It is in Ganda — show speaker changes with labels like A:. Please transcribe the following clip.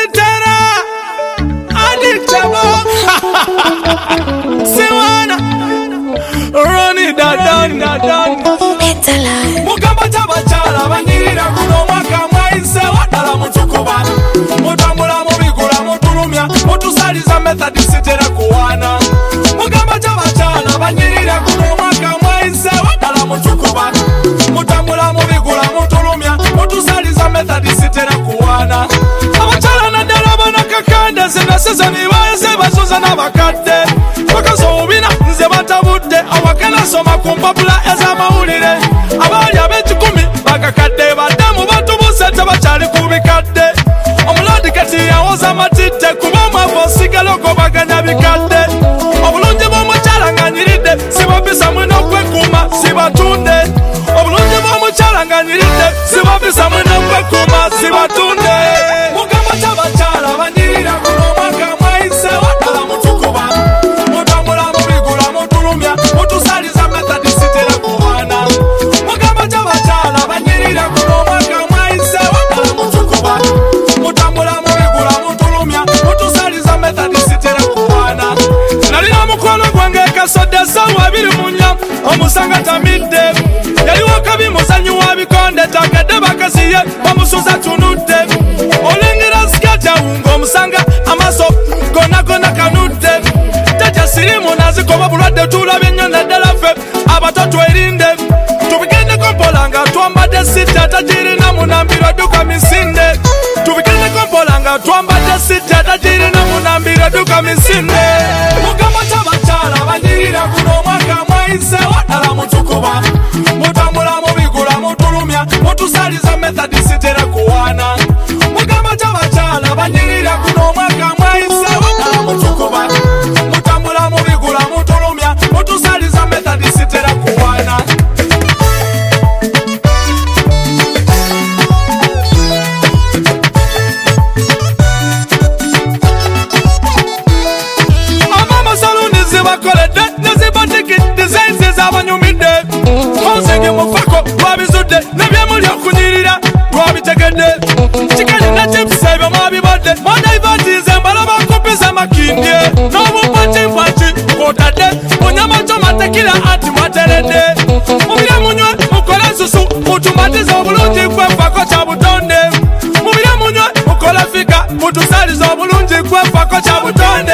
A: Sitera Adictable Siwana Ronnie Dadan Mugamba tabachala banyirira kuno mwaka mwaise wadala mutukuba mutambula mubigula mutulumya mutusaliza method sitera kuwana Mugamba tabachala banyirira kuno mwaka mwaise wadala mutukuba mutambula mubigula mutulumya mutusaliza method sitera kuwana Abachala nadala bana kakande zinasiza nibaeze basoza n'abakadde bakazobina nze batabudde awakana soma ku mpapula ez'amawulire abaali ab'ekikumi bakakadde badde mu batubuse tebakyali ku bikadde omulodi kati yawoza amatidde kuba omwavu osigala ogobaganya bikadde obulungi bw'omukyala ng'anyiridde sibabisa mwina okwekuuma sibatunde obulungi bw'omukyala ng'anyiridde sibabisa mwina okwekuuma sibatunde Mugamba tabakyala banyirira kuno mwaka mwaise wadala mutukuba mutambula mubigula mutulumya mutusaliza method sitera kuwana Mugamba tabakyala banyirira kuno mwaka mwaise wadala mutukuba mutambula mubigula mutulumya mutusaliza method sitera kuwana Nalina mukwano gwange kasodde essaawa 24 omusanga tamidde yaliwo kabi muzanyi wa bikonde takedde bakaziye bamusuza tunudde olengera sikajawunga omusanga amaaso gonna kanudde tajja sirimu nazikoba bulwadde tulabye ennyo naddala ffe abato twerinde tubigendeko mpola nga twambadde sita tagirina munambiro duka misinde tubigendeko mpola nga twambadde sita tagirina munambiro duka misinde Mugamba tabakyala banyirira kuno mwaka mwaise wadala mutukuba mutambula mubigula mutulumya mutusaliza method sitera kuwana Mugamba tabakyala banyirira kuno mwaka mwaise wadala mutukuba mutambula mubigula mutulumya mutusaliza method sitera kuwana Amama saluni zibakoledde nezibatiki designs ez'abanyumidde Konsengi mufako lwabizudde nebyemuli okunyirira lwabitegedde Kikali na chips ebyo mwabibadde mwadaivantize mbala bakupiza makindye n'obupatimpati kwotadde munyama kyomatekira anti mwateredde mubire munywe mukole ensusu mutumatize obulungi kwefako kya butonde mubire munywe mukole fika mutusalize obulungi kwefako kya butonde